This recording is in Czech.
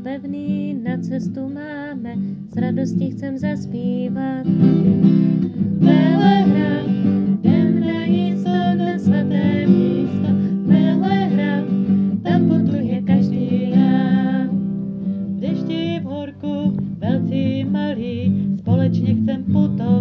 pevný na cestu máme, s radostí chcem zaspívat. Velehrad, jdem na jisto, na svaté místo. Velehrad, tam putuje každý já. V dešti, v horku, velcí, malí, společně chcem putovat.